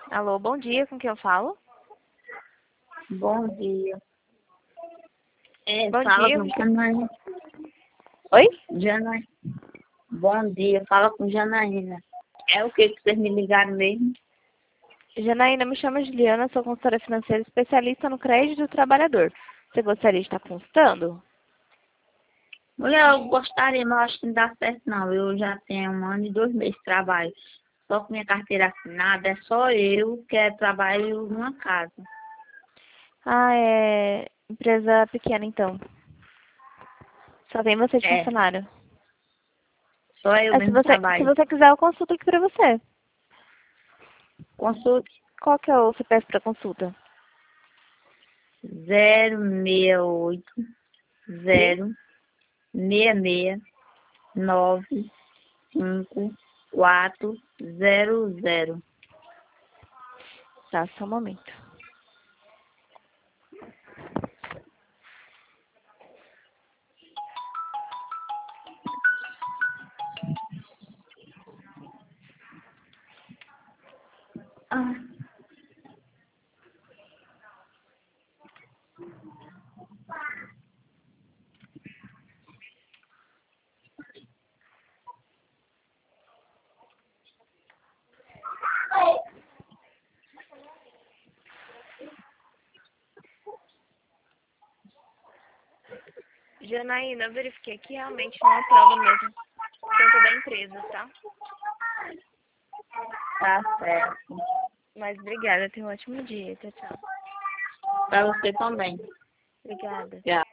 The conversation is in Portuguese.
Alô, bom dia, com quem eu falo? Bom dia. Bom Fala dia. com Janaína. Oi? Janaína. Bom dia, fala com Janaína. É o que vocês me ligaram mesmo? Janaína, me chamo Juliana, sou consultora financeira especialista no crédito do trabalhador. Você gostaria de estar consultando? Mulher, eu gostaria, mas acho que não dá certo não. Eu já tenho 1 ano e 2 meses de trabalho. Só com minha carteira assinada, é só eu que trabalho numa casa. Ah, é empresa pequena então. Só tem você de É, funcionário. só eu Se mesmo você, se trabalho. você quiser, eu consulto aqui pra você. Consulte Qual que é o CPF pra consulta? 068 Sim? 066 95400. Tá, só um momento. Ah, Janaína, eu verifiquei aqui, realmente não aprova mesmo. Conta da empresa, tá? tá certo. Mas obrigada, tenha um ótimo dia. Tchau, tchau. Pra você também. Obrigada. Tchau.